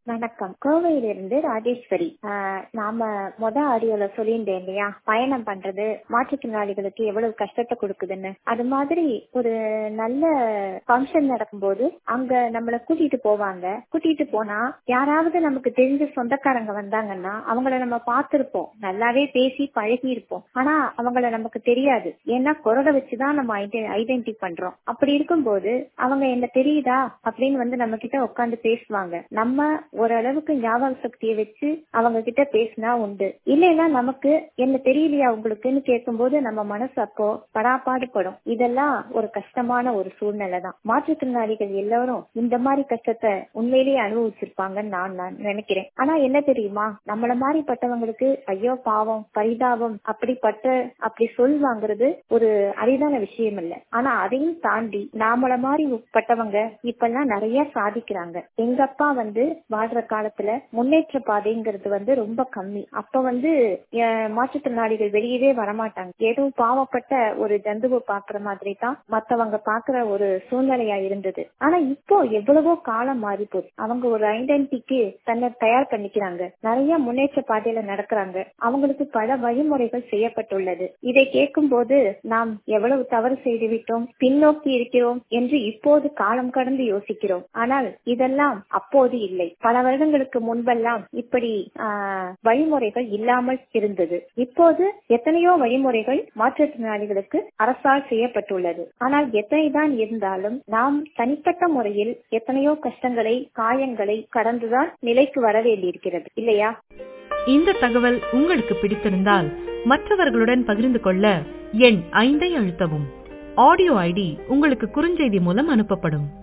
வணக்கம். கோவையிலிருந்து ராஜேஸ்வரி. நாம ஆடியோல சொல்லியிருந்தேன் இல்லையா, பயணம் பண்றது மாற்றுத்திறனாளிகளுக்கு எவ்வளவு கஷ்டத்தை கொடுக்குதுன்னு. அது மாதிரி ஒரு நல்ல ஃபங்க்ஷன் நடக்கும்போது அங்க நம்மள கூட்டிட்டு போவாங்க. கூட்டிட்டு போனா யாராவது நமக்கு தெரிஞ்ச சொந்தக்காரங்க வந்தாங்கன்னா அவங்கள நம்ம பார்த்திருப்போம், நல்லாவே பேசி பழகி இருப்போம். ஆனா அவங்கள நமக்கு தெரியாது, ஏன்னா குரலை வச்சுதான் நம்ம ஐடென்டி பண்றோம். அப்படி இருக்கும்போது அவங்க என்ன தெரியுதா அப்படின்னு நம்ம கிட்ட உட்காந்து பேசுவாங்க. நம்ம ஓரளவுக்கு ஞாபக சக்தியை வச்சு அவங்க கிட்ட பேசினா உண்டு. இல்லைன்னா நமக்கு என்ன தெரியலையா உங்களுக்குன்னு கேட்கும்போது நம்ம மனசு அப்போ படாப்பாடுபடும். இதெல்லாம் ஒரு கஷ்டமான ஒரு சூழ்நிலை தான். மாற்றுத்திறனாளிகள் எல்லாரும் இந்த மாதிரி கஷ்டத்தை உண்மையிலேயே அனுபவிச்சிருப்பாங்கன்னு நான் நினைக்கிறேன். ஆனா என்ன தெரியுமா, நம்மள மாதிரி பட்டவங்களுக்கு ஐயோ பாவம் பரிதாபம் அப்படி சொல்வாங்கிறது ஒரு அரிதான விஷயம் இல்ல. ஆனா அதையும் தாண்டி நாமள மாதிரி பட்டவங்க இப்பெல்லாம் நிறைய சாதிக்கிறாங்க. எங்க அப்பா வாழ்ற காலத்துல முன்னேற்ற பாதைங்கிறது ரொம்ப கம்மி. அப்ப மாற்றுத்திறனாளிகள் வெளியவே வரமாட்டாங்க. ஏதோ பாவப்பட்ட ஒரு ஜந்துவை பாக்குற மாதிரி தான் மத்தவங்க பாக்குற ஒரு சூழ்நிலையா இருந்தது. ஆனா இப்போ எவ்வளவோ காலம் மாறி போச்சு. அவங்க ஒரு ஐடென்டிட்டிக்கு தன்னை தயார் பண்ணிக்கிறாங்க, நிறைய முன்னேற்ற பாதையில நடக்கிறாங்க. அவங்களுக்கு பல வழிமுறைகள் செய்யப்பட்டுள்ளது. இதை கேட்கும் போது நாம் எவ்வளவு தவறு செய்துவிட்டோம், பின்னோக்கி இருக்கிறோம் என்று இப்போது காலம் கடந்து யோசிக்கிறோம். ஆனால் இதெல்லாம் அப்போது இல்லை. பல வருடங்களுக்கு முன்பெல்லாம் இப்படி வழிமுறைகள் இல்லாமல் இருந்தது. இப்போது எத்தனையோ வழிமுறைகள் மாற்றுத்திறனாளிகளுக்கு அரசால் செய்யப்பட்டுள்ளது. ஆனால் எத்தனைதான் இருந்தாலும் நாம் தனிப்பட்ட முறையில் எத்தனையோ கஷ்டங்களை காயங்களை கடந்துதான் நிலைக்கு வர வேண்டியிருக்கிறது இல்லையா? இந்த தகவல் உங்களுக்கு பிடித்திருந்தால் மற்றவர்களுடன் பகிர்ந்து கொள்ள எண் 5 அழுத்தவும். ஆடியோ ஐடி உங்களுக்கு குறுஞ்செய்தி மூலம் அனுப்பப்படும்.